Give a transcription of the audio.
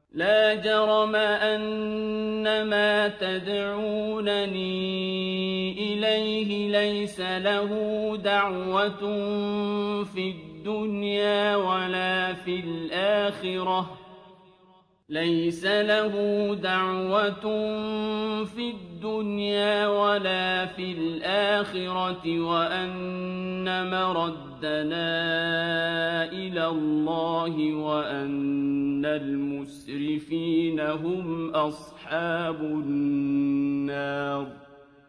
لا جرم أن ما تدعونني إليه ليس له دعوة في الدنيا ولا في الآخرة وأن مردنا إلى الله وأن المسرفين هم أصحاب النار